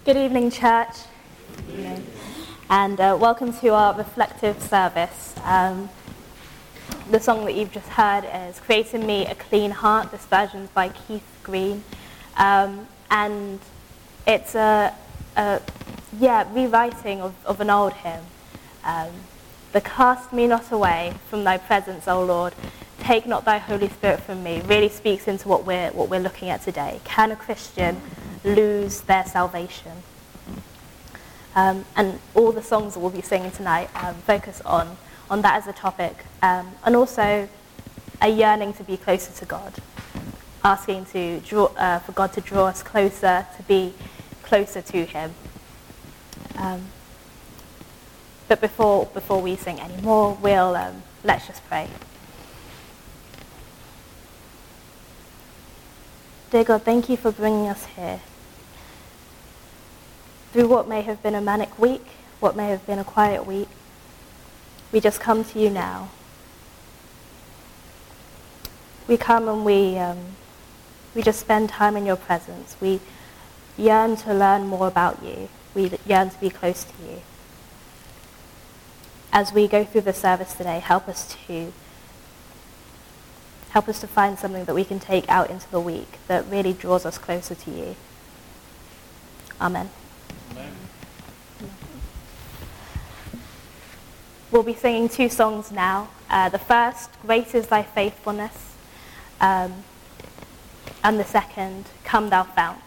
Good evening, church, and welcome to our reflective service. The song that you've just heard is "Creating Me a Clean Heart." This version's by Keith Green, and it's a rewriting of an old hymn. The "Cast me not away from thy presence, O Lord, take not thy Holy Spirit from me" really speaks into what we're looking at today. Can a Christian lose their salvation? And all the songs that we'll be singing tonight focus on that as a topic, and also a yearning to be closer to God, asking for God to draw us closer, to be closer to Him. But before we sing any more, let's just pray. Dear God, thank you for bringing us here. Through what may have been a manic week, what may have been a quiet week, we just come to you now. We come and we just spend time in your presence. We yearn to learn more about you. We yearn to be close to you. As we go through the service today, help us to find something that we can take out into the week that really draws us closer to you. Amen. Amen. We'll be singing two songs now. The first, "Great is thy faithfulness," and the second, "Come thou fount."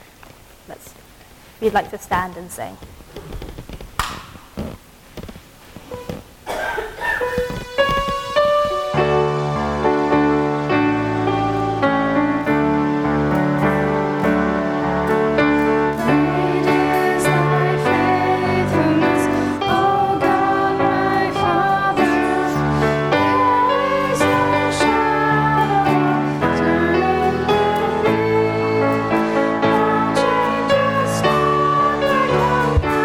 We'd like to stand and sing. Thank you.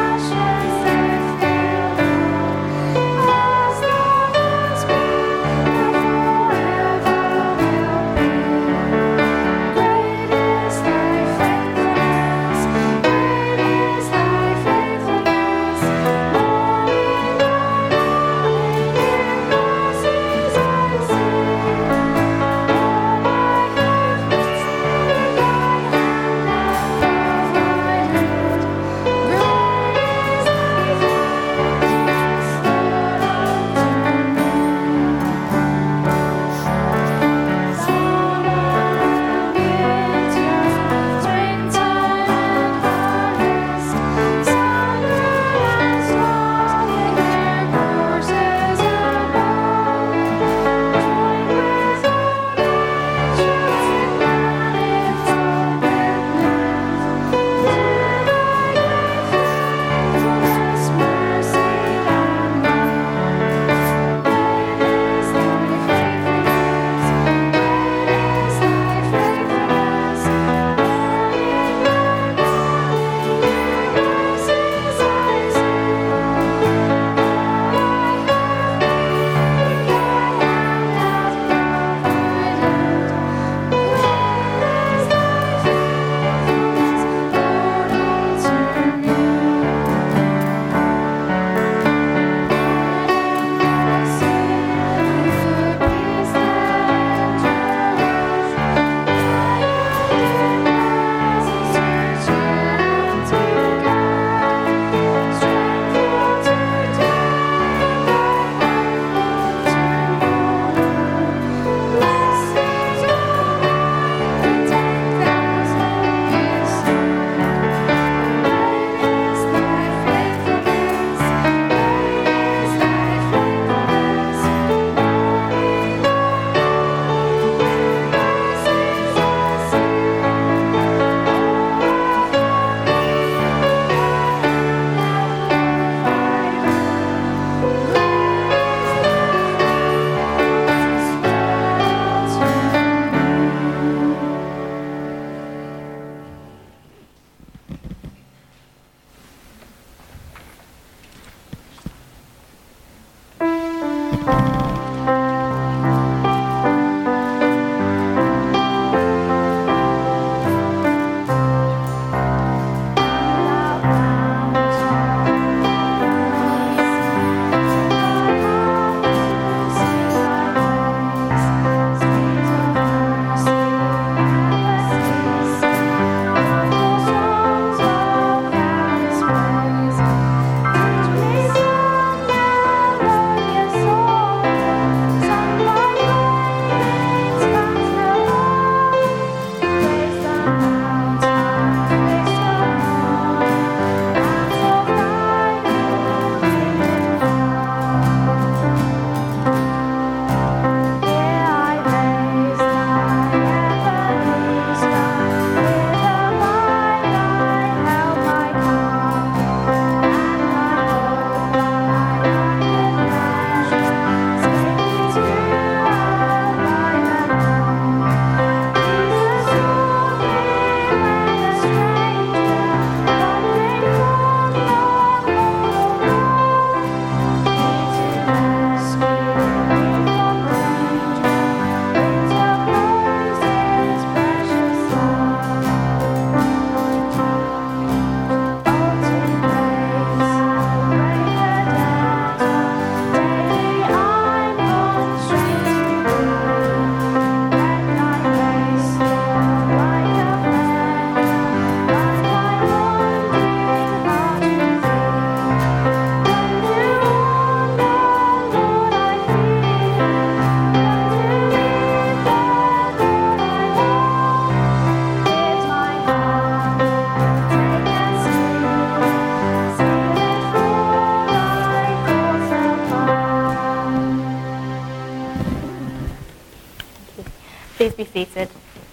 Please be seated.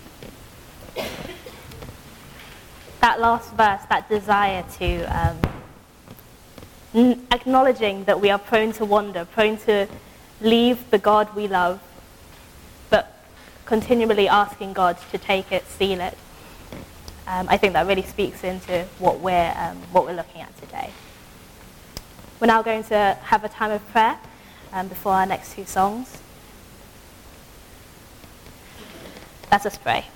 That last verse, that desire to acknowledging that we are prone to wander, prone to leave the God we love, but continually asking God to take it, seal it. I think that really speaks into what we're looking at today. We're now going to have a time of prayer before our next two songs. Let us pray.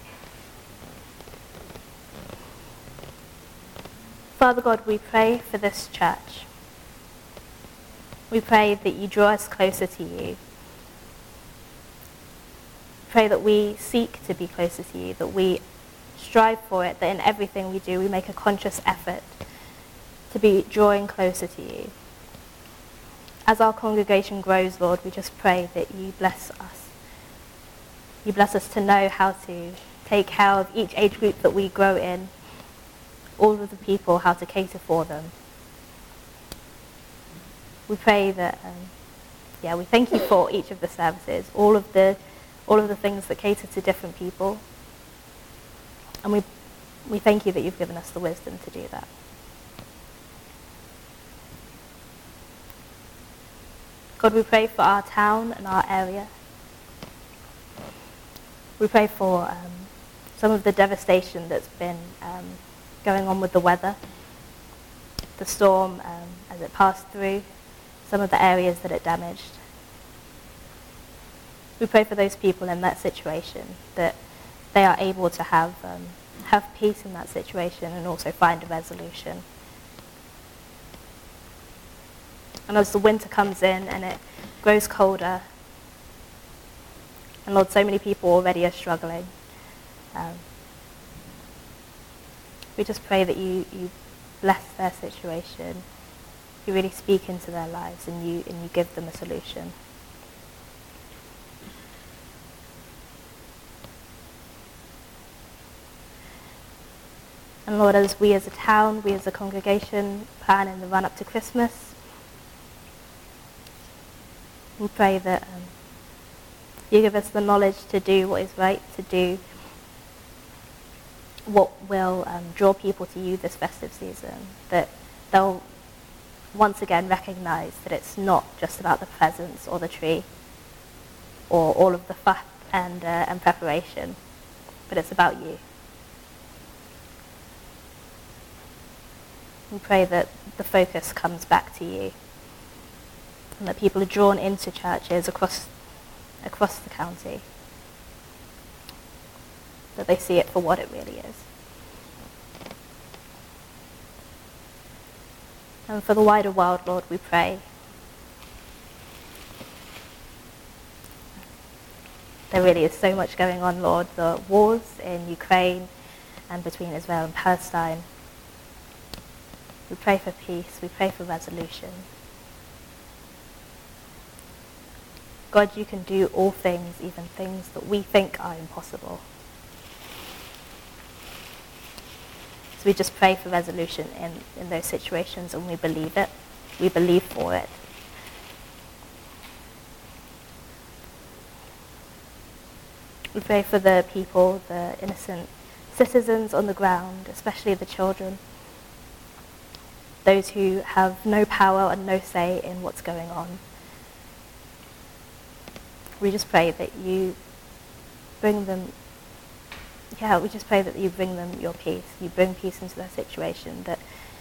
Father God, we pray for this church. We pray that you draw us closer to you. Pray that we seek to be closer to you, that we strive for it, that in everything we do we make a conscious effort to be drawing closer to you. As our congregation grows, Lord, we just pray that you bless us. You bless us to know how to take care of each age group that we grow in, all of the people, how to cater for them. We pray that, we thank you for each of the services, all of the things that cater to different people. And we thank you that you've given us the wisdom to do that. God, we pray for our town and our area. We pray for some of the devastation that's been going on with the weather, the storm as it passed through, some of the areas that it damaged. We pray for those people in that situation, that they are able to have peace in that situation and also find a resolution. And as the winter comes in and it grows colder, and Lord, so many people already are struggling, we just pray that you bless their situation, you really speak into their lives, and you give them a solution. And Lord, as we as a town, we as a congregation plan in the run-up to Christmas, we pray that you give us the knowledge to do what is right, to do what will draw people to you this festive season, that they'll once again recognize that it's not just about the presents or the tree or all of the fuss and preparation, but it's about you. We pray that the focus comes back to you and that people are drawn into churches across the county, that they see it for what it really is. And for the wider world, Lord, we pray. There really is so much going on, Lord. The wars in Ukraine and between Israel and Palestine. We pray for peace. We pray for resolution. God, you can do all things, even things that we think are impossible. So we just pray for resolution in those situations, and we believe it. We believe for it. We pray for the people, the innocent citizens on the ground, especially the children, those who have no power and no say in what's going on. We just pray that you bring them, we just pray that you bring them your peace. You bring peace into their situation, that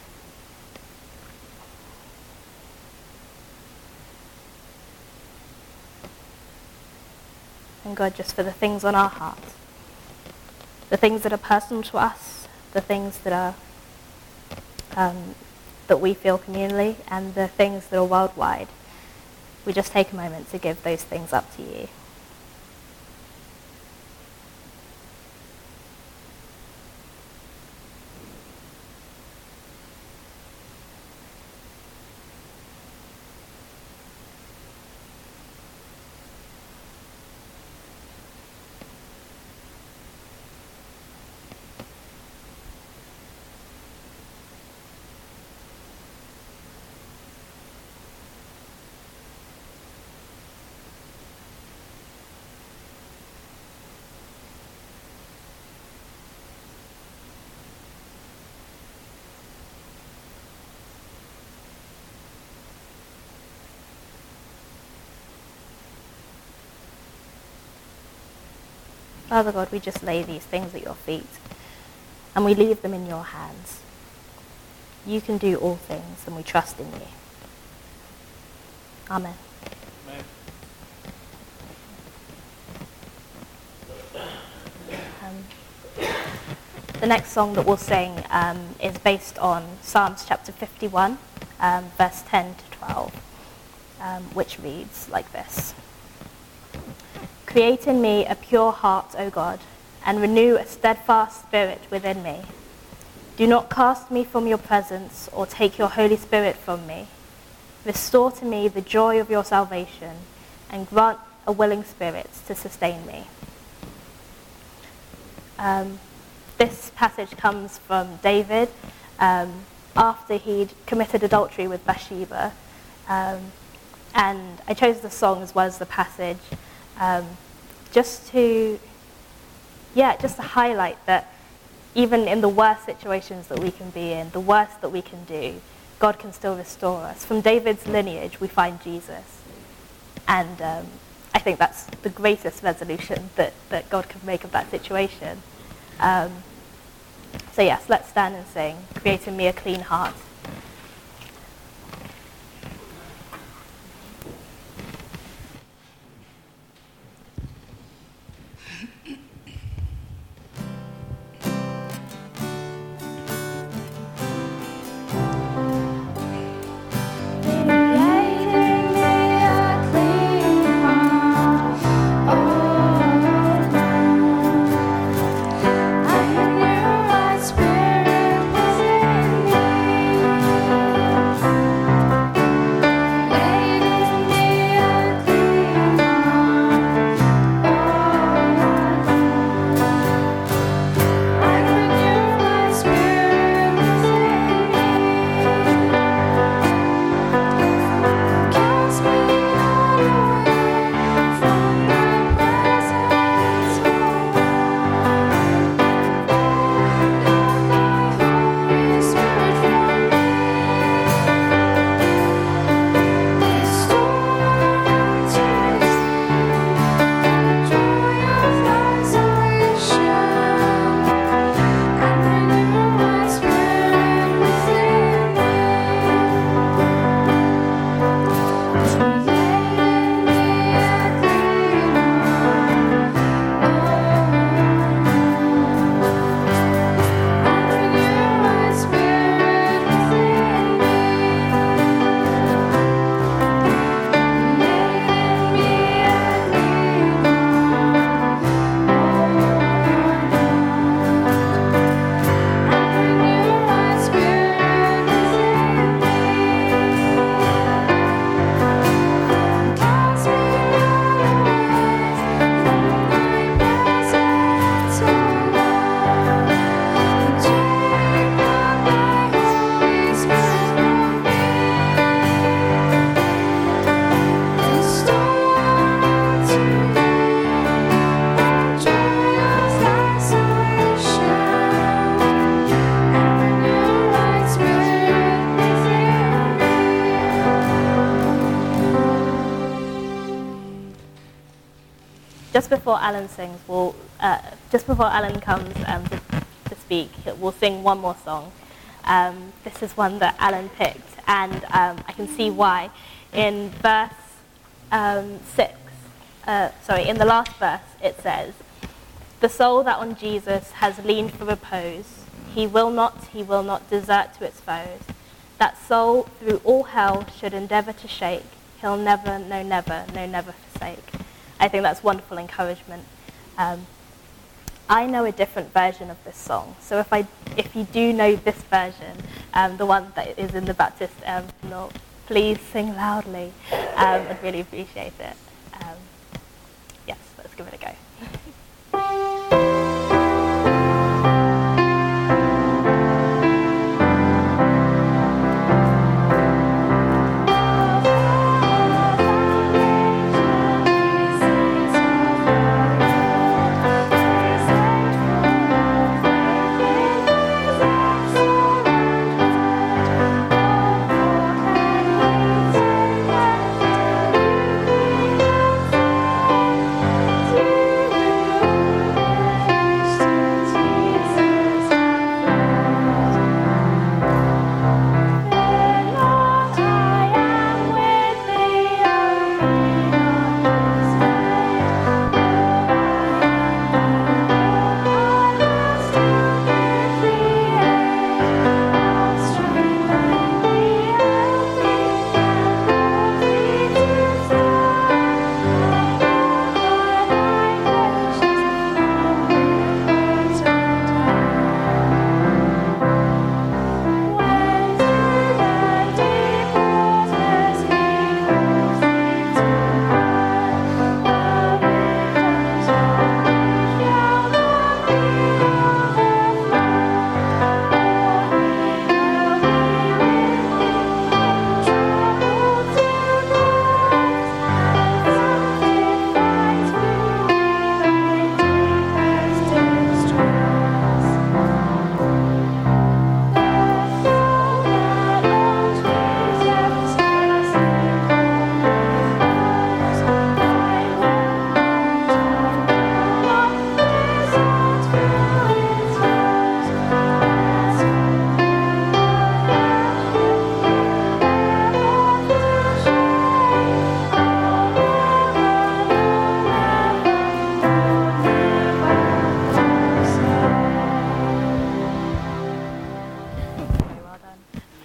and God, just for the things on our hearts, the things that are personal to us, the things that are that we feel communally, and the things that are worldwide, we just take a moment to give those things up to you. Father God, we just lay these things at your feet and we leave them in your hands. You can do all things and we trust in you. Amen. The next song that we'll sing is based on Psalms chapter 51, verse 10 to 12, which reads like this. Create in me a pure heart, O God, and renew a steadfast spirit within me. Do not cast me from your presence or take your Holy Spirit from me. Restore to me the joy of your salvation and grant a willing spirit to sustain me. This passage comes from David after he'd committed adultery with Bathsheba. And I chose the song as well as the passage just to highlight that even in the worst situations that we can be in, the worst that we can do, God can still restore us. From David's lineage, we find Jesus. And I think that's the greatest resolution that God can make of that situation. So yes, let's stand and sing, Create in me a clean heart. Just before Alan sings, just before Alan comes to speak, we'll sing one more song. This is one that Alan picked, and I can see why. In verse 6, in the last verse, it says, "The soul that on Jesus has leaned for repose, he will not desert to its foes. That soul through all hell should endeavor to shake, he'll never, no never forsake." I think that's wonderful encouragement. I know a different version of this song, so if you do know this version, the one that is in the Baptist hymnal, please sing loudly. I'd really appreciate it. Yes, let's give it a go.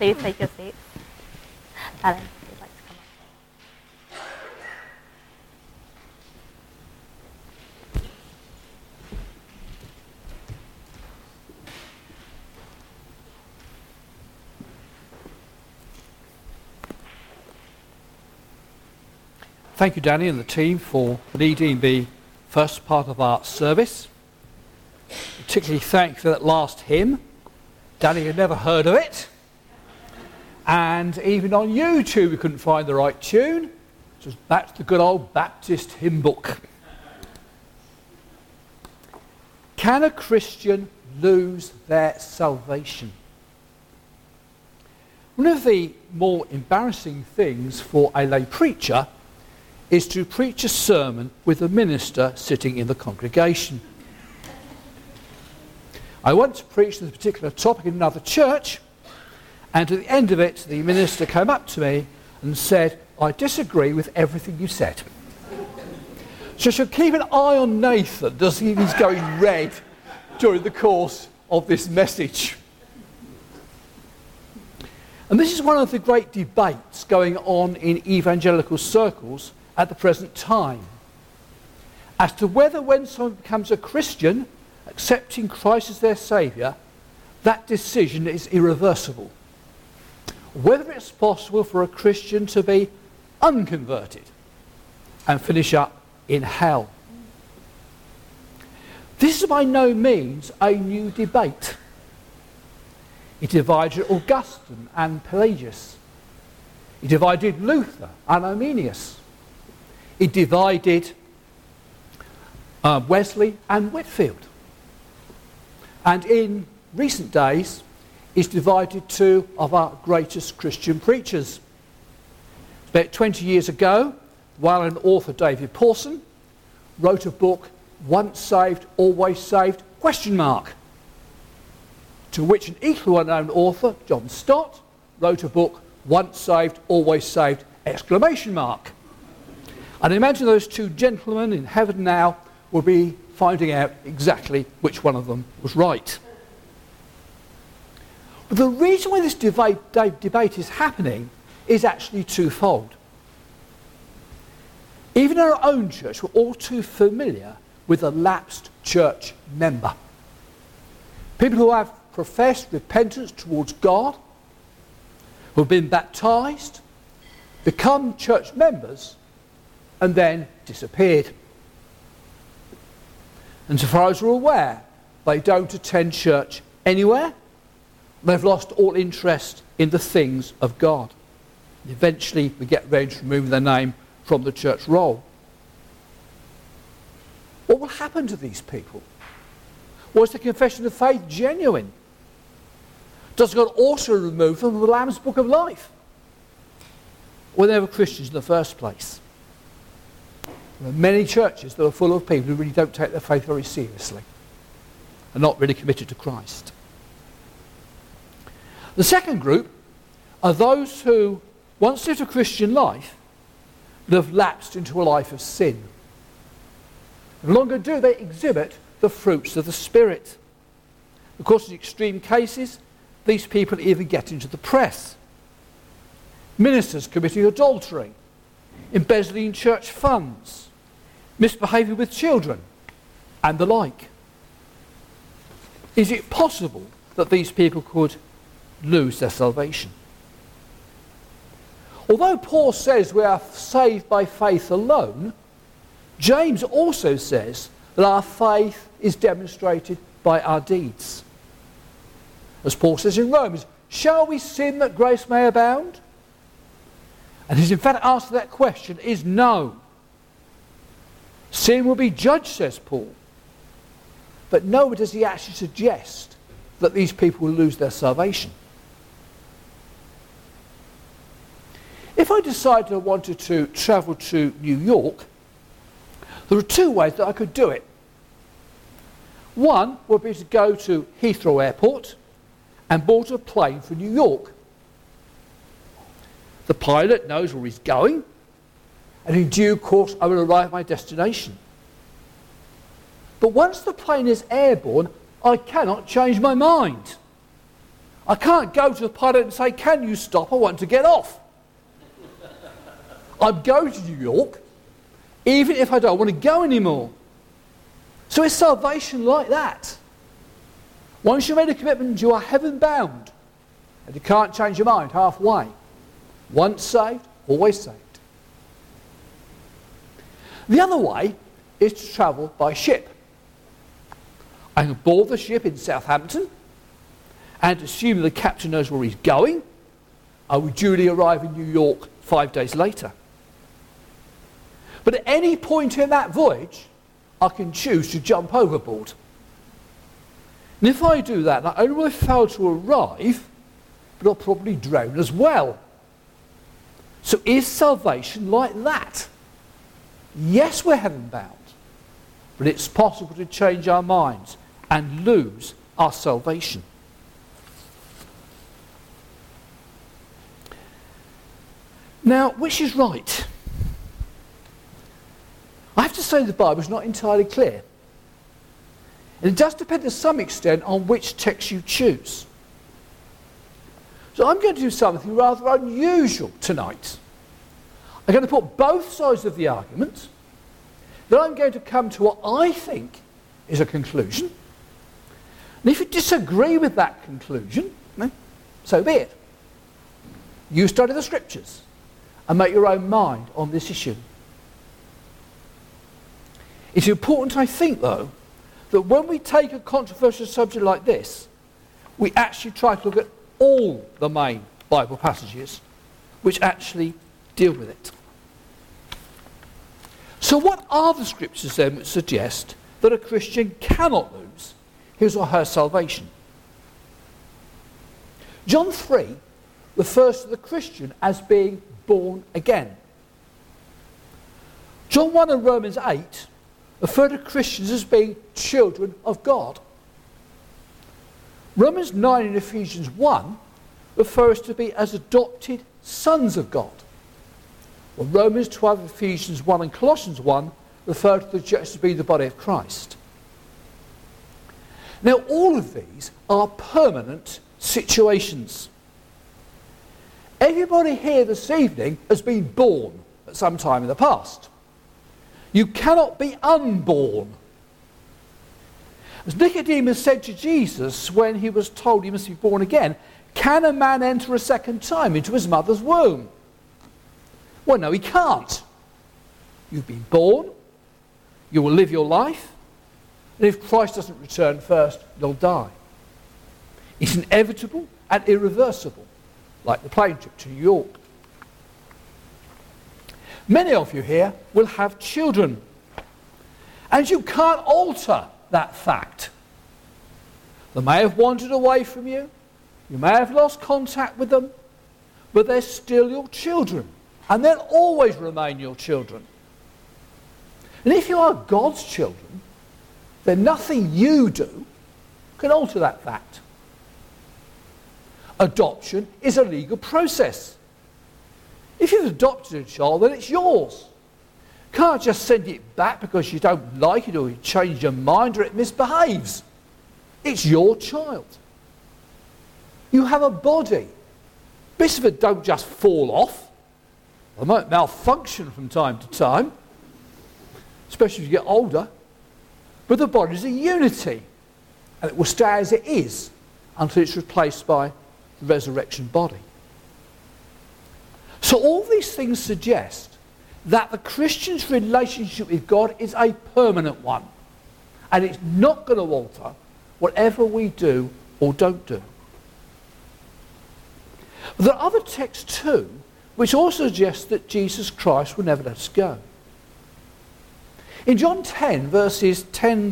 Please take your seats. Alan, if you'd like to come up. Thank you, Danny and the team, for leading the first part of our service. Particularly thank you for that last hymn. Danny had never heard of it. And even on YouTube we couldn't find the right tune. So that's the good old Baptist hymn book. Can a Christian lose their salvation? One of the more embarrassing things for a lay preacher is to preach a sermon with a minister sitting in the congregation. I once preached this particular topic in another church, and at the end of it, the minister came up to me and said, "I disagree with everything you said." So I should keep an eye on Nathan, does he? He's going red during the course of this message. And this is one of the great debates going on in evangelical circles at the present time, as to whether when someone becomes a Christian, accepting Christ as their Saviour, that decision is irreversible. Whether it's possible for a Christian to be unconverted and finish up in hell. This is by no means a new debate. It divided Augustine and Pelagius. It divided Luther and Arminius. It divided Wesley and Whitefield. And in recent days, it's divided two of our greatest Christian preachers. About 20 years ago, well-known author David Pawson wrote a book, Once Saved, Always Saved, ? To which an equally well-known author, John Stott, wrote a book, Once Saved, Always Saved, ! And imagine those two gentlemen in heaven now will be finding out exactly which one of them was right. But the reason why this debate is happening is actually twofold. Even in our own church, we're all too familiar with a lapsed church member. People who have professed repentance towards God, who have been baptised, become church members, and then disappeared. And so far as we're aware, they don't attend church anywhere. They've lost all interest in the things of God. Eventually, we get ready to remove their name from the church roll. What will happen to these people? Was the confession of faith genuine? Does God also remove them from the Lamb's Book of Life? Were they ever Christians in the first place? There are many churches that are full of people who really don't take their faith very seriously and not really committed to Christ. The second group are those who once lived a Christian life but have lapsed into a life of sin. No longer do they exhibit the fruits of the Spirit. Of course, in extreme cases, these people even get into the press. Ministers committing adultery, embezzling church funds, misbehaving with children, and the like. Is it possible that these people could lose their salvation? Although Paul says we are saved by faith alone, James also says that our faith is demonstrated by our deeds. As Paul says in Romans, shall we sin that grace may abound? And his emphatic answer to that question is no. Sin will be judged, says Paul. But nowhere does he actually suggest that these people will lose their salvation. If I decided I wanted to travel to New York, there are two ways that I could do it. One would be to go to Heathrow Airport and board a plane for New York. The pilot knows where he's going, and in due course I will arrive at my destination. But once the plane is airborne, I cannot change my mind. I can't go to the pilot and say, can you stop? I want to get off. I'm going to New York, even if I don't want to go anymore. So is salvation like that? Once you've made a commitment, you are heaven bound. And you can't change your mind halfway. Once saved, always saved. The other way is to travel by ship. I can board the ship in Southampton, and assuming the captain knows where he's going, I will duly arrive in New York 5 days later. But at any point in that voyage, I can choose to jump overboard. And if I do that, not only will I fail to arrive, but I'll probably drown as well. So is salvation like that? Yes, we're heaven bound, but it's possible to change our minds and lose our salvation. Now, which is right? I have to say the Bible is not entirely clear. And it does depend to some extent on which text you choose. So I'm going to do something rather unusual tonight. I'm going to put both sides of the argument. Then I'm going to come to what I think is a conclusion. And if you disagree with that conclusion, so be it. You study the scriptures and make your own mind on this issue. It's important, I think, though, that when we take a controversial subject like this, we actually try to look at all the main Bible passages which actually deal with it. So what are the scriptures then that suggest that a Christian cannot lose his or her salvation? John 3 refers to the Christian as being born again. John 1 and Romans 8 refer to Christians as being children of God. Romans 9 and Ephesians 1 refer us to be as adopted sons of God. Well, Romans 12, Ephesians 1 and Colossians 1 refer to the church as being the body of Christ. Now, all of these are permanent situations. Everybody here this evening has been born at some time in the past. You cannot be unborn. As Nicodemus said to Jesus when he was told he must be born again, can a man enter a second time into his mother's womb? Well, no, he can't. You've been born, you will live your life, and if Christ doesn't return first, you'll die. It's inevitable and irreversible, like the plane trip to New York. Many of you here will have children, and you can't alter that fact. They may have wandered away from you, you may have lost contact with them, but they're still your children, and they'll always remain your children. And if you are God's children, then nothing you do can alter that fact. Adoption is a legal process. If you've adopted a child, then it's yours. You can't just send it back because you don't like it or you change your mind or it misbehaves. It's your child. You have a body. Bits of it don't just fall off. They might malfunction from time to time, especially as you get older. But the body is a unity, and it will stay as it is until it's replaced by the resurrection body. So all these things suggest that the Christian's relationship with God is a permanent one, and it's not going to alter whatever we do or don't do. But there are other texts too which also suggest that Jesus Christ will never let us go. In John 10, verses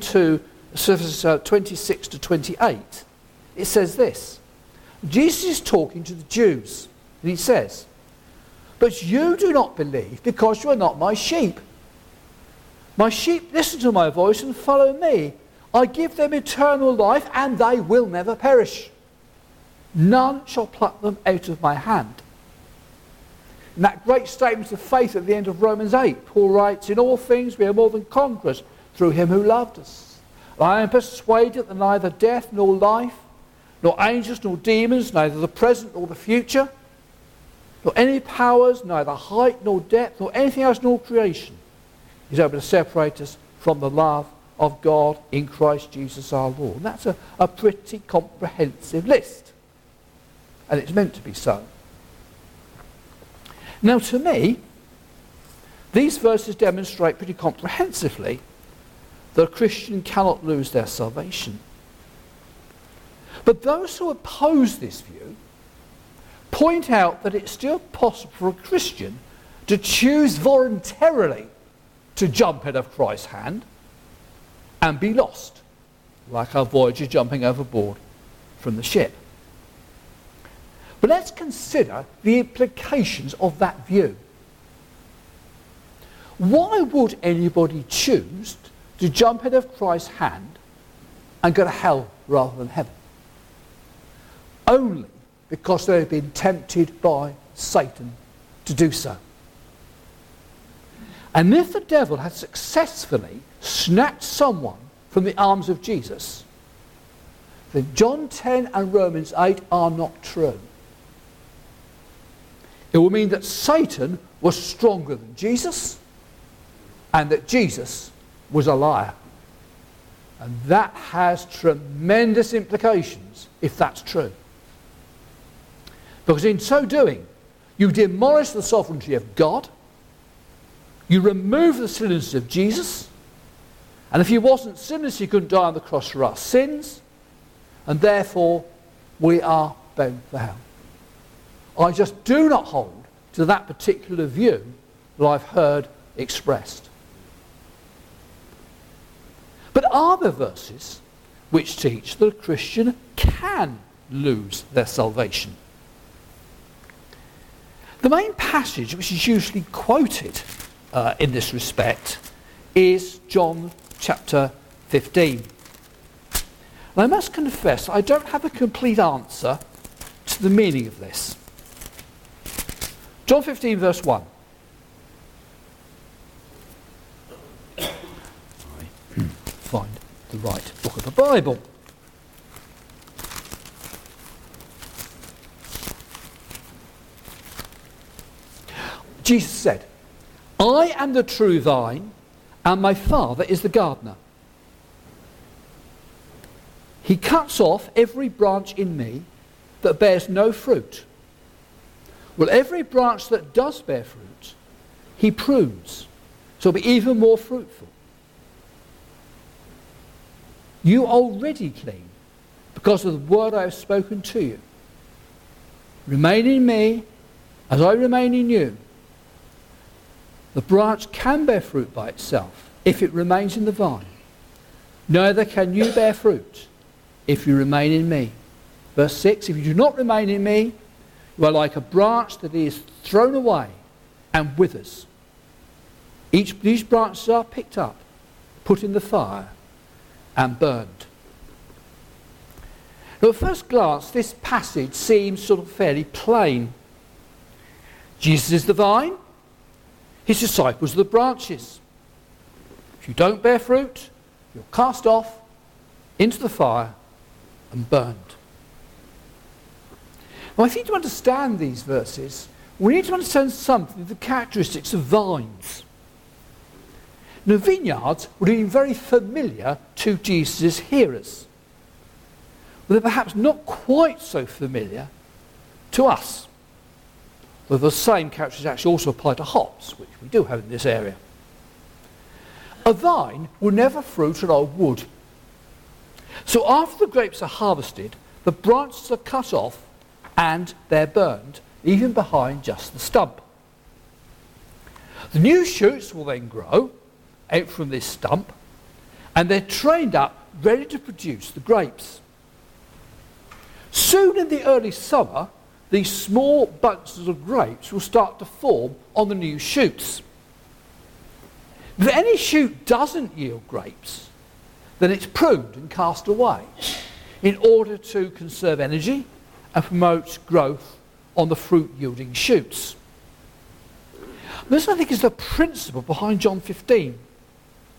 26 to 28, it says this. Jesus is talking to the Jews, and he says, "But you do not believe because you are not my sheep. My sheep listen to my voice and follow me. I give them eternal life, and they will never perish. None shall pluck them out of my hand." In that great statement of faith at the end of Romans 8, Paul writes, "In all things we are more than conquerors through him who loved us. I am persuaded that neither death nor life, nor angels, nor demons, neither the present nor the future, nor any powers, neither height nor depth, nor anything else nor creation is able to separate us from the love of God in Christ Jesus our Lord. And that's a pretty comprehensive list. And it's meant to be so. Now, to me, these verses demonstrate pretty comprehensively that a Christian cannot lose their salvation. But those who oppose this view point out that it's still possible for a Christian to choose voluntarily to jump out of Christ's hand and be lost, like our voyager jumping overboard from the ship. But let's consider the implications of that view. Why would anybody choose to jump out of Christ's hand and go to hell rather than heaven? Only because they have been tempted by Satan to do so. And if the devil had successfully snatched someone from the arms of Jesus, then John 10 and Romans 8 are not true. It will mean that Satan was stronger than Jesus and that Jesus was a liar. And that has tremendous implications if that's true. Because in so doing, you demolish the sovereignty of God, you remove the sinlessness of Jesus, and if he wasn't sinless, he couldn't die on the cross for our sins, and therefore we are bound for hell. I just do not hold to that particular view that I've heard expressed. But are there verses which teach that a Christian can lose their salvation? The main passage which is usually quoted in this respect is John chapter 15. And I must confess I don't have a complete answer to the meaning of this. John 15 verse 1. Find the right book of the Bible. Jesus said, I am the true vine, and my Father is the gardener. He cuts off every branch in me that bears no fruit. Well, every branch that does bear fruit, he prunes, so it'll be even more fruitful. You are already clean because of the word I have spoken to you. Remain in me as I remain in you. The branch can bear fruit by itself if it remains in the vine. Neither can you bear fruit if you remain in me. Verse 6, if you do not remain in me, you are like a branch that is thrown away and withers. These branches are picked up, put in the fire, and burned. Now, at first glance, this passage seems sort of fairly plain. Jesus is the vine. His disciples are the branches. If you don't bear fruit, you're cast off into the fire and burned. Now, I think to understand these verses, we need to understand something of the characteristics of vines. Now, vineyards would have been very familiar to Jesus' hearers. But they're perhaps not quite so familiar to us. Though the same characteristics actually also apply to hops, which we do have in this area. A vine will never fruit an old wood. So after the grapes are harvested, the branches are cut off and they're burned, even behind just the stump. The new shoots will then grow out from this stump, and they're trained up, ready to produce the grapes. Soon in the early summer, these small bunches of grapes will start to form on the new shoots. If any shoot doesn't yield grapes, then it's pruned and cast away in order to conserve energy and promote growth on the fruit-yielding shoots. This, I think, is the principle behind John 15.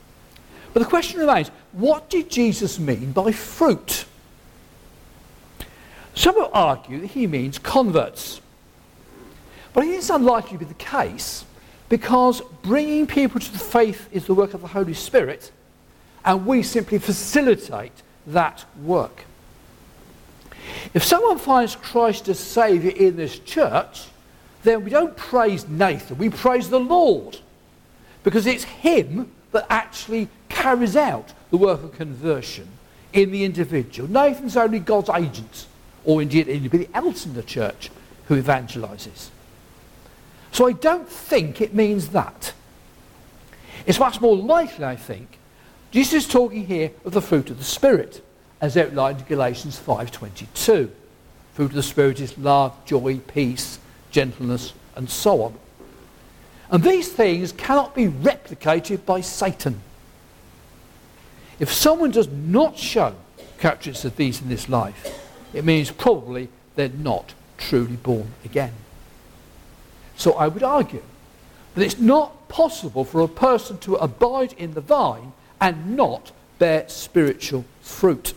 But the question remains, what did Jesus mean by fruit? Some will argue that he means converts. But I think it's unlikely to be the case, because bringing people to the faith is the work of the Holy Spirit, and we simply facilitate that work. If someone finds Christ as Saviour in this church, then we don't praise Nathan, we praise the Lord, because it's him that actually carries out the work of conversion in the individual. Nathan's only God's agent, or indeed anybody else in the church who evangelises. So I don't think it means that. It's much more likely, I think, Jesus is talking here of the fruit of the Spirit, as outlined in Galatians 5:22. Fruit of the Spirit is love, joy, peace, gentleness, and so on. And these things cannot be replicated by Satan. If someone does not show characteristics of these in this life, it means probably they're not truly born again. So I would argue that it's not possible for a person to abide in the vine and not bear spiritual fruit.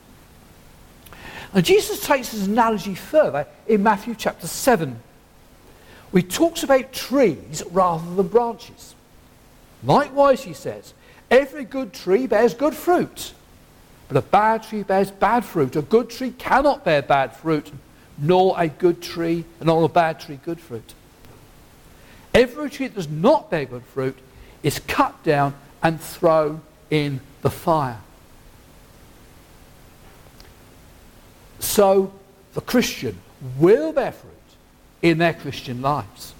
And Jesus takes this analogy further in Matthew chapter 7. He talks about trees rather than branches. Likewise, he says, every good tree bears good fruit, but a bad tree bears bad fruit. A good tree cannot bear bad fruit, nor a bad tree good fruit. Every tree that does not bear good fruit is cut down and thrown in the fire. So the Christian will bear fruit in their Christian lives.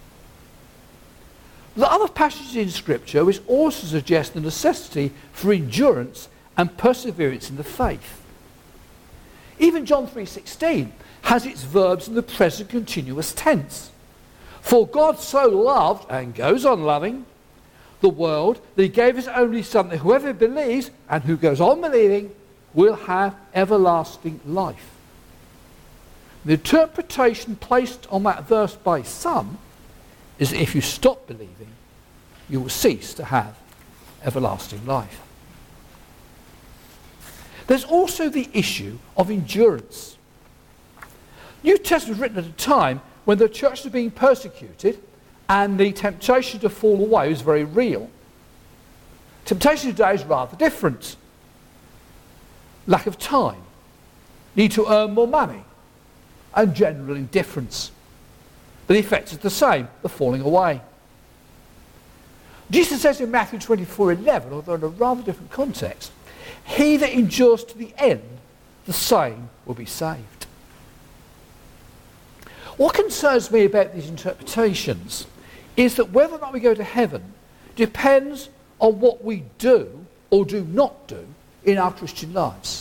The other passages in Scripture which also suggest the necessity for endurance and perseverance in the faith. Even John 3:16 has its verbs in the present continuous tense. For God so loved, and goes on loving, the world, that he gave his only Son, that whoever believes, and who goes on believing, will have everlasting life. The interpretation placed on that verse by some is that if you stop believing, you will cease to have everlasting life. There's also the issue of endurance. New Testament was written at a time when the church was being persecuted and the temptation to fall away was very real. Temptation today is rather different. Lack of time, need to earn more money, and general indifference. But the effect is the same, the falling away. Jesus says in Matthew 24:11, although in a rather different context, he that endures to the end, the same will be saved. What concerns me about these interpretations is that whether or not we go to heaven depends on what we do or do not do in our Christian lives.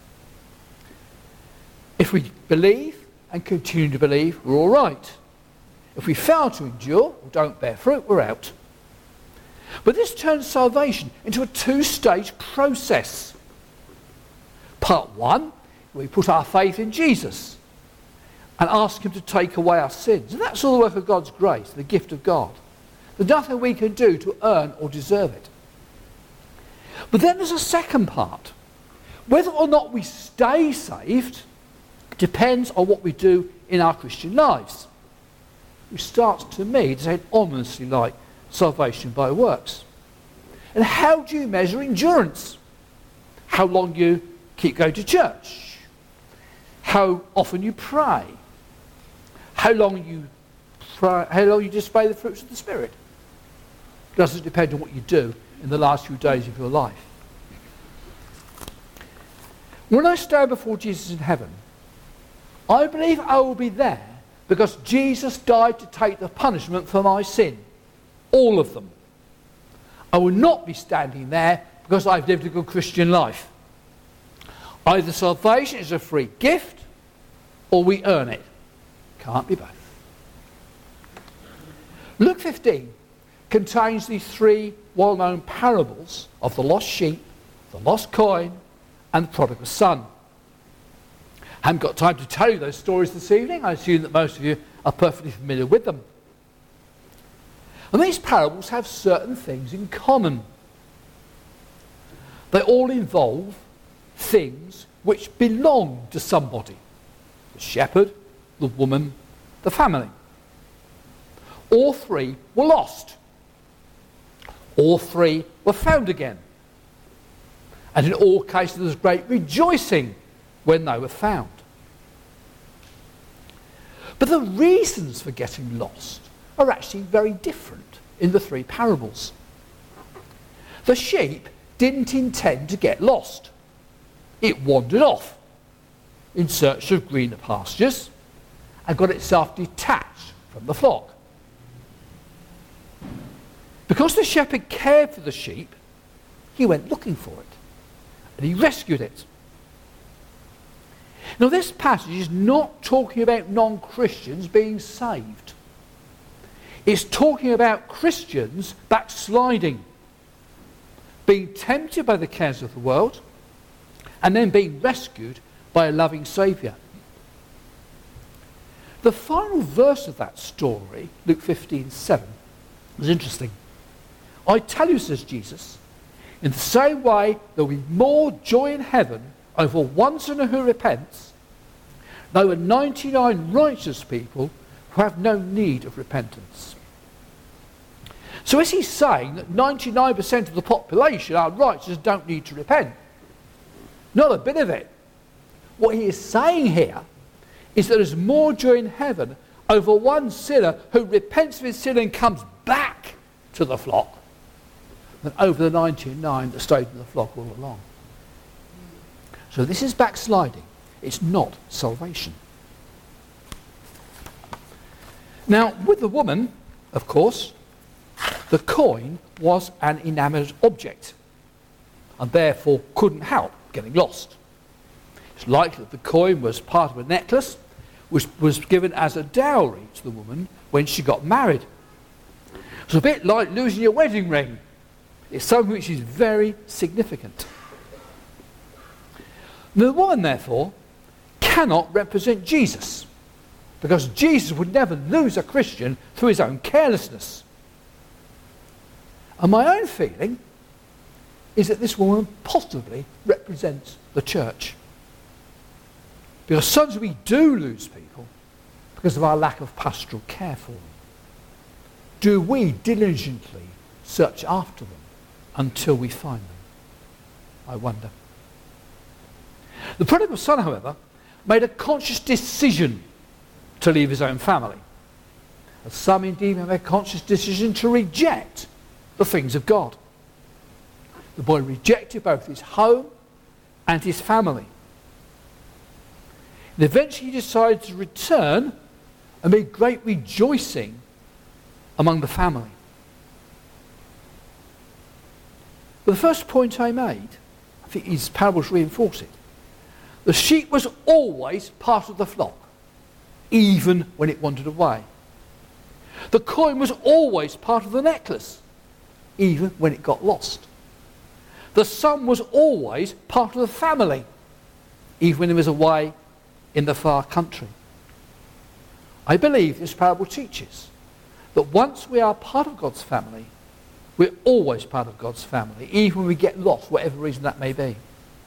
If we believe and continue to believe, we're all right. If we fail to endure or don't bear fruit, we're out. But this turns salvation into a two-stage process. Part one, we put our faith in Jesus and ask him to take away our sins. And that's all the work of God's grace, the gift of God. There's nothing we can do to earn or deserve it. But then there's a second part. Whether or not we stay saved depends on what we do in our Christian lives. Which starts, to me, to sound ominously like salvation by works. And how do you measure endurance? How long you keep going to church? How often you pray? How long you display the fruits of the Spirit? Does it depend on what you do in the last few days of your life? When I stand before Jesus in heaven, I believe I will be there because Jesus died to take the punishment for my sin. All of them. I will not be standing there because I've lived a good Christian life. Either salvation is a free gift or we earn it. Can't be both. Luke 15 contains these three well-known parables of the lost sheep, the lost coin, and the prodigal son. I haven't got time to tell you those stories this evening. I assume that most of you are perfectly familiar with them. And these parables have certain things in common. They all involve things which belong to somebody. the shepherd, the woman, the family. All three were lost. All three were found again. And in all cases there was great rejoicing when they were found. But the reasons for getting lost are actually very different in the three parables. The sheep didn't intend to get lost. It wandered off in search of greener pastures and got itself detached from the flock. Because the shepherd cared for the sheep, he went looking for it and he rescued it. Now this passage is not talking about non-Christians being saved. It's talking about Christians backsliding, being tempted by the cares of the world, and then being rescued by a loving Saviour. The final verse of that story, Luke 15:7, is interesting. I tell you, says Jesus, in the same way there will be more joy in heaven over one sinner who repents than over 99 righteous people who have no need of repentance. So is he saying that 99% of the population are righteous and don't need to repent? Not a bit of it. What he is saying here is that there's more joy in heaven over one sinner who repents of his sin and comes back to the flock than over the 99 that stayed in the flock all along. So this is backsliding. It's not salvation. Now, with the woman, of course, the coin was an inanimate object and therefore couldn't help getting lost. It's likely that the coin was part of a necklace which was given as a dowry to the woman when she got married. It's a bit like losing your wedding ring. It's something which is very significant. The woman, therefore, cannot represent Jesus, because Jesus would never lose a Christian through his own carelessness. And my own feeling is that this woman possibly represents the church. Because sometimes we do lose people because of our lack of pastoral care for them. Do we diligently search after them until we find them? I wonder. The prodigal son, however, made a conscious decision to leave his own family. And some indeed made a conscious decision to reject the things of God. The boy rejected both his home and his family. And eventually he decided to return amid great rejoicing among the family. But the first point I made, I think these parables reinforce it. The sheep was always part of the flock, even when it wandered away. The coin was always part of the necklace, even when it got lost. The son was always part of the family, even when he was away in the far country. I believe this parable teaches that once we are part of God's family, we're always part of God's family, even when we get lost, whatever reason that may be.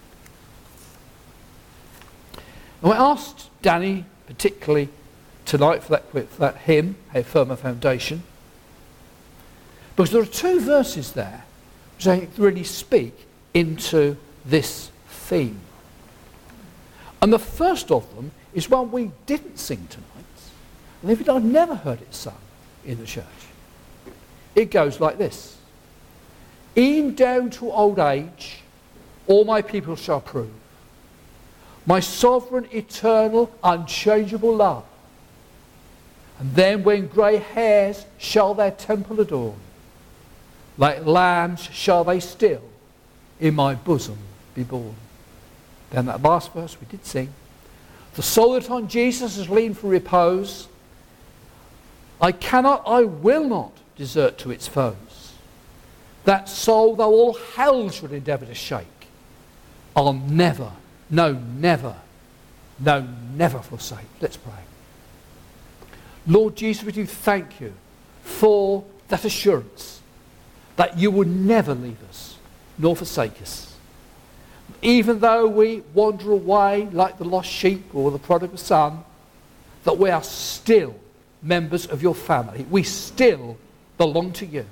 Now, I asked Danny, particularly tonight, for that hymn, A Firmer Foundation, because there are two verses there which I think really speak into this theme. And the first of them is one we didn't sing tonight, and if I've never heard it sung in the church. It goes like this. E'en down to old age, all my people shall prove my sovereign, eternal, unchangeable love. And then when grey hairs shall their temple adorn, like lambs shall they still in my bosom be born. Then that last verse we did sing. The soul that on Jesus has leaned for repose, I cannot, I will not desert to its foes. That soul, though all hell should endeavour to shake, I'll never, no, never forsake. Let's pray. Lord Jesus, we do thank you for that assurance that you will never leave us nor forsake us. Even though we wander away like the lost sheep or the prodigal son, that we are still members of your family. We still belong to you.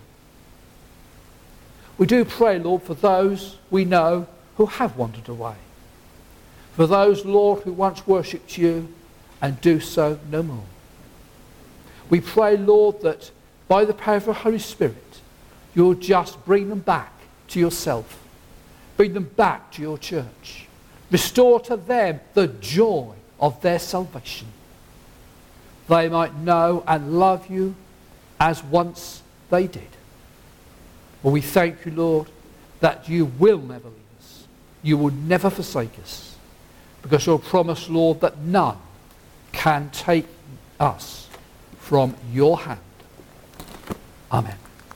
We do pray, Lord, for those we know who have wandered away. For those, Lord, who once worshipped you and do so no more. We pray, Lord, that by the power of the Holy Spirit, you'll just bring them back to yourself. Bring them back to your church. Restore to them the joy of their salvation. They might know and love you as once they did. Well, we thank you, Lord, that you will never leave us. You will never forsake us. Because you're promised, Lord, that none can take us from your hand. Amen.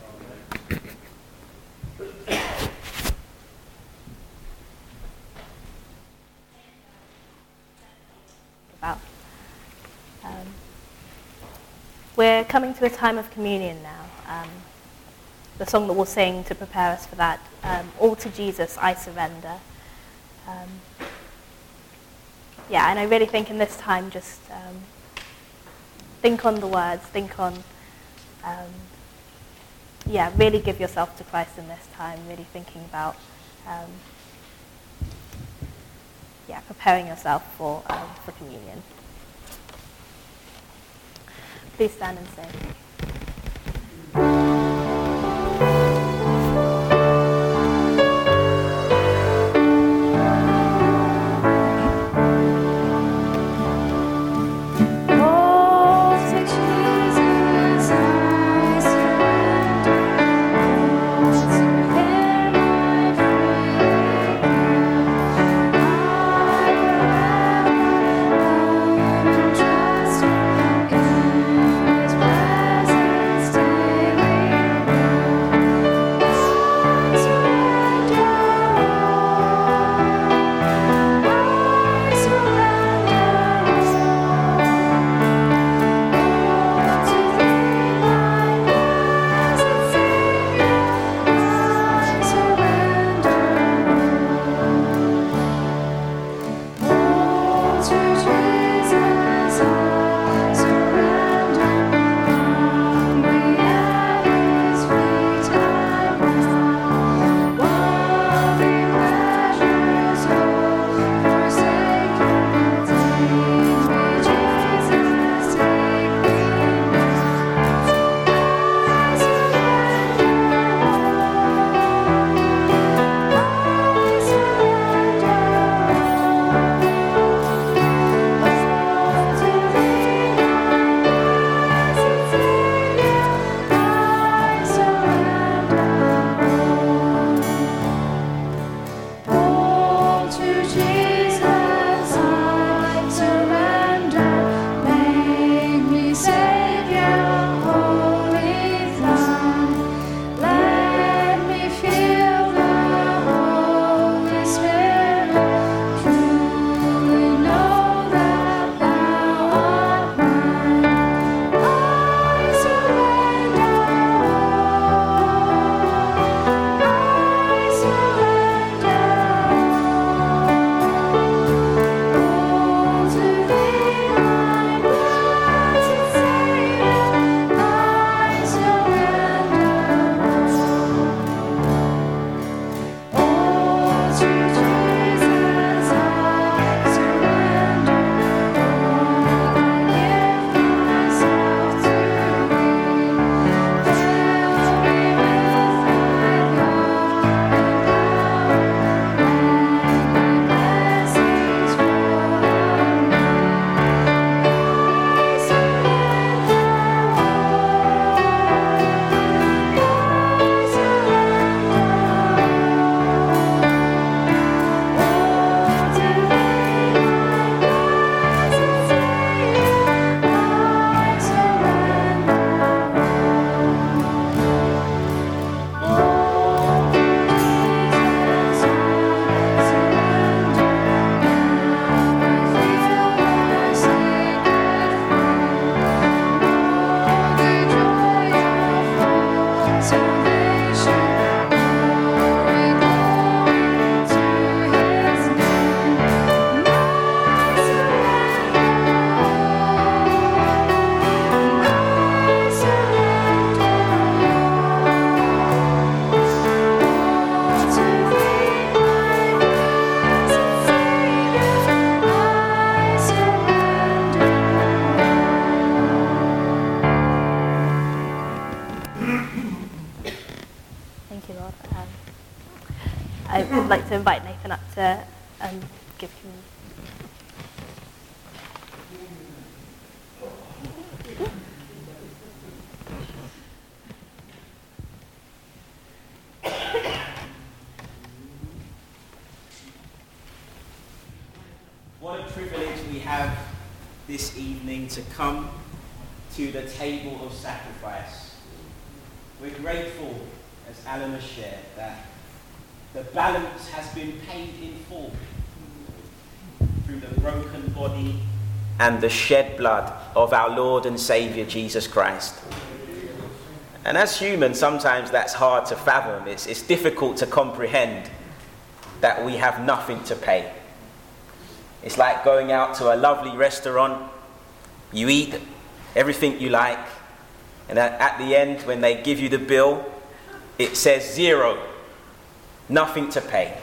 We're coming to a time of communion now. The song that we'll sing to prepare us for that, All to Jesus I Surrender. And I really think in this time just think on the words, think on, really give yourself to Christ in this time, really thinking about, preparing yourself for communion. Please stand and sing. Trust in His presence. like to invite Nathan up to give communion. What a privilege we have this evening to come to the table of sacrifice. We're grateful, as Alan has shared, that the balance has been paid in full through the broken body and the shed blood of our Lord and Saviour Jesus Christ. And as humans, sometimes that's hard to fathom. It's difficult to comprehend that we have nothing to pay. It's like going out to a lovely restaurant, you eat everything you like, and at the end, when they give you the bill, it says 0, nothing to pay,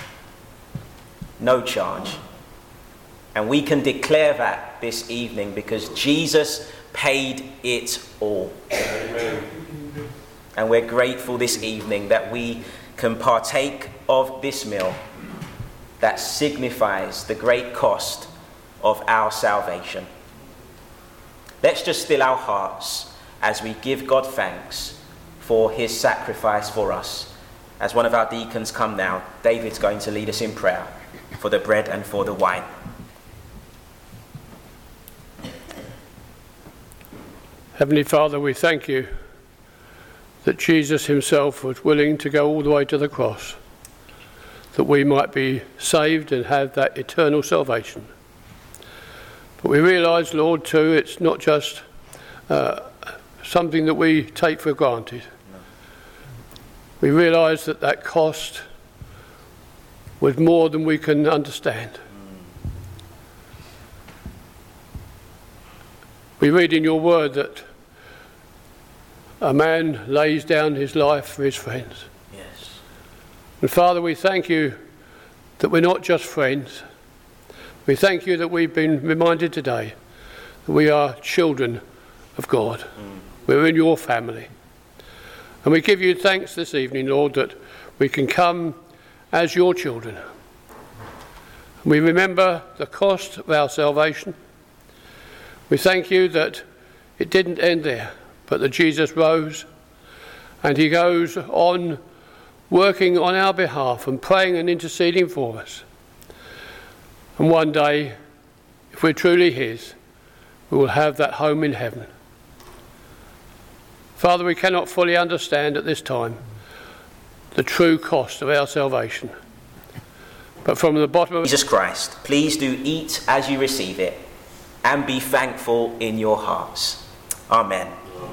no charge. And we can declare that this evening because Jesus paid it all. Amen. And we're grateful this evening that we can partake of this meal that signifies the great cost of our salvation. Let's just still our hearts as we give God thanks for his sacrifice for us. As one of our deacons come now, David's going to lead us in prayer for the bread and for the wine. Heavenly Father, we thank you that Jesus himself was willing to go all the way to the cross, that we might be saved and have that eternal salvation. But we realise, Lord, too, it's not just something that we take for granted. We realise that that cost was more than we can understand. We read in your word that a man lays down his life for his friends. Yes. And Father, we thank you that we're not just friends. We thank you that we've been reminded today that we are children of God. We're in your family. And we give you thanks this evening, Lord, that we can come as your children. We remember the cost of our salvation. We thank you that it didn't end there, but that Jesus rose and he goes on working on our behalf and praying and interceding for us. And one day, if we're truly his, we will have that home in heaven. Father, we cannot fully understand at this time the true cost of our salvation. But from the bottom of Jesus Christ, please do eat as you receive it and be thankful in your hearts. Amen.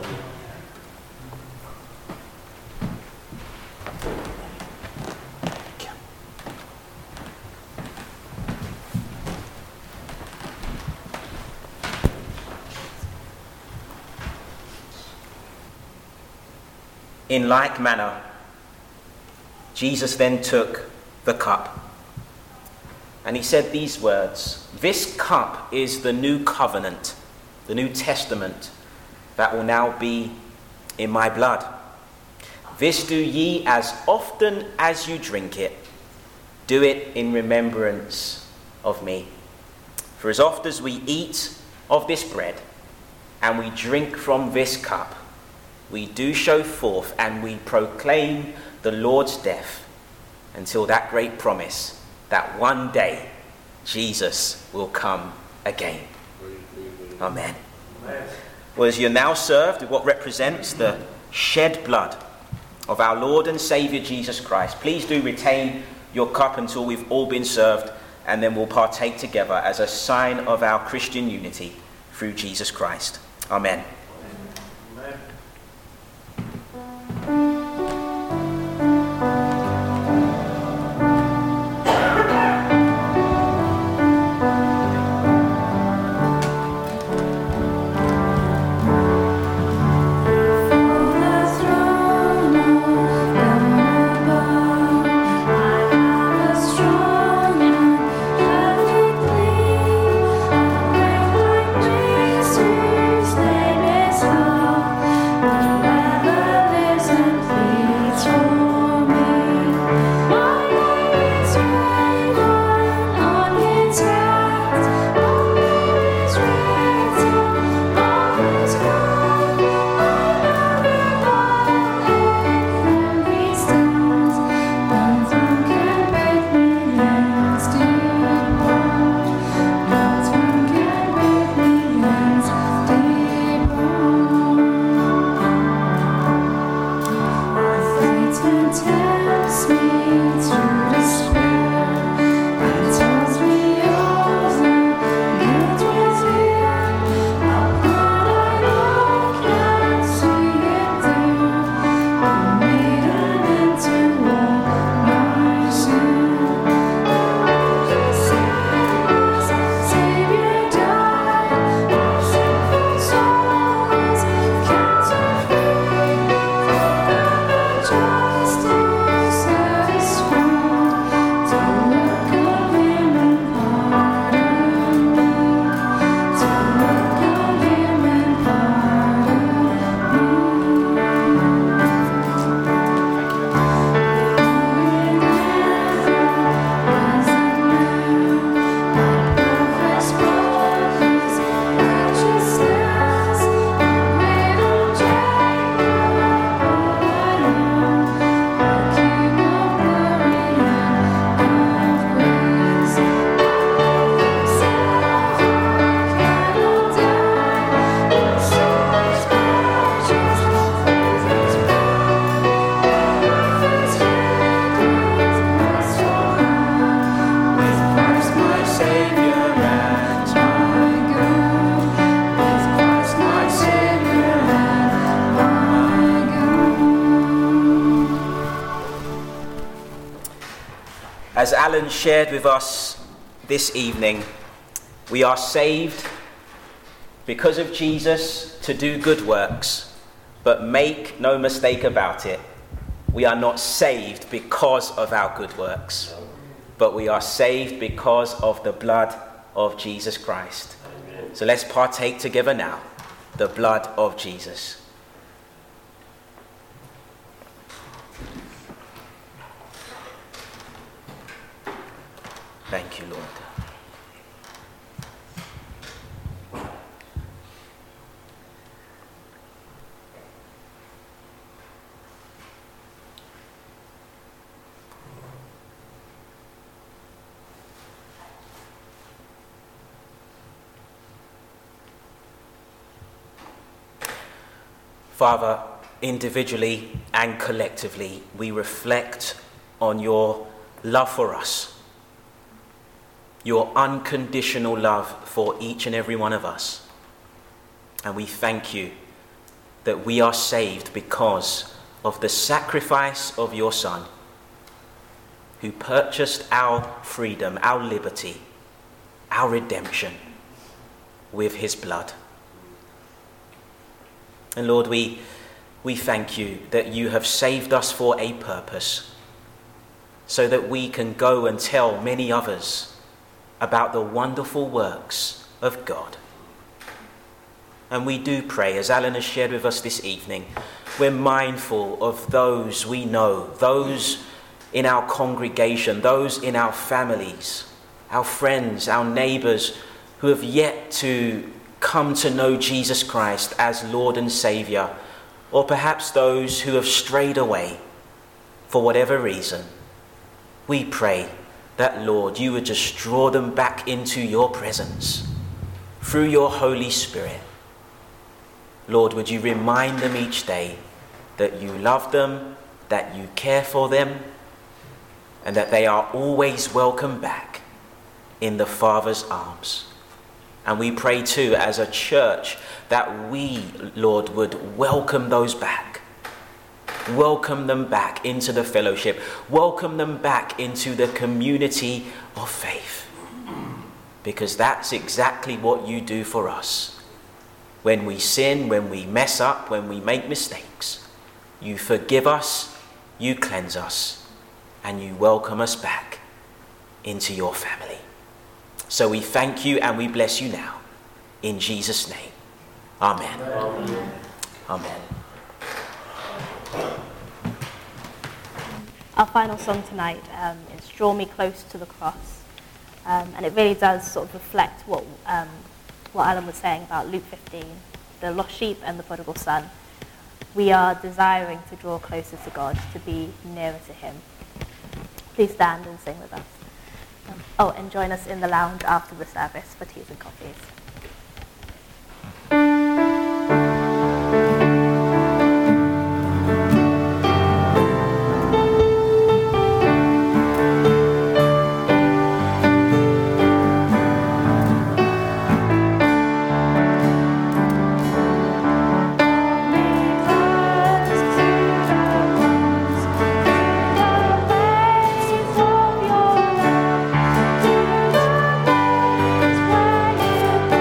In like manner, Jesus then took the cup. And he said these words, "This cup is the new covenant, the New Testament, that will now be in my blood. This do ye as often as you drink it. Do it in remembrance of me. For as oft as we eat of this bread and we drink from this cup, we do show forth and we proclaim the Lord's death until that great promise that one day Jesus will come again." Amen. Well, as you're now served with what represents the shed blood of our Lord and Saviour Jesus Christ, please do retain your cup until we've all been served, and then we'll partake together as a sign of our Christian unity through Jesus Christ. Amen. Jesus, name As Alan shared with us this evening, we are saved because of Jesus to do good works, but make no mistake about it, we are not saved because of our good works, but we are saved because of the blood of Jesus Christ. So let's partake together now, the blood of Jesus. Thank you, Lord. Father, individually and collectively, we reflect on your love for us, your unconditional love for each and every one of us. And we thank you that we are saved because of the sacrifice of your Son, who purchased our freedom, our liberty, our redemption with his blood. And Lord, we thank you that you have saved us for a purpose, so that we can go and tell many others about the wonderful works of God. And we do pray, as Alan has shared with us this evening, we're mindful of those we know, those in our congregation, those in our families, our friends, our neighbours, who have yet to come to know Jesus Christ as Lord and Saviour, or perhaps those who have strayed away for whatever reason. We pray that, Lord, you would just draw them back into your presence through your Holy Spirit. Lord, would you remind them each day that you love them, that you care for them, and that they are always welcome back in the Father's arms. And we pray too, as a church, that we, Lord, would welcome those back. Welcome them back into the fellowship. Welcome them back into the community of faith. Because that's exactly what you do for us. When we sin, when we mess up, when we make mistakes, you forgive us, you cleanse us, and you welcome us back into your family. So we thank you and we bless you now. In Jesus' name. Amen. Amen. Amen. Our final song tonight is Draw Me Close to the Cross. And it really does sort of reflect what Alan was saying about Luke 15, the lost sheep and the prodigal son. We are desiring to draw closer to God, to be nearer to him. Please stand and sing with us. And join us in the lounge after the service for teas and coffees. Where you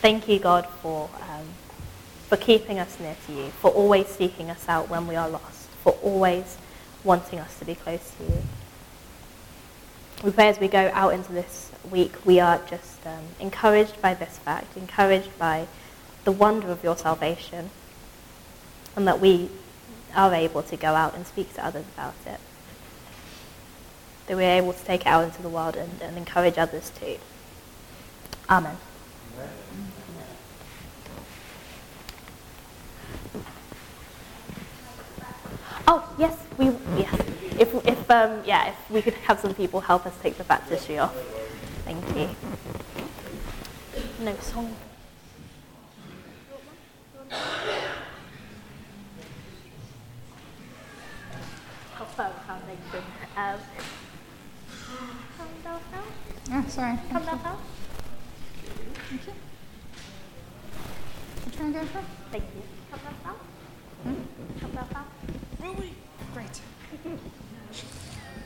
Thank you, God, for keeping us near to you, for always seeking us out when we are lost, for always wanting us to be close to you. We pray as we go out into this week, we are just encouraged by this fact, encouraged by the wonder of your salvation, and that we are able to go out and speak to others about it. That we're able to take it out into the world and encourage others too. Amen. Oh, yes, if we could have some people help us take the baptistry off. Thank you. No song. Foundation. Come down now. Oh, sorry. Come down now. Thank you. You trying to go for? Thank you. Come down now. Come down now. Great.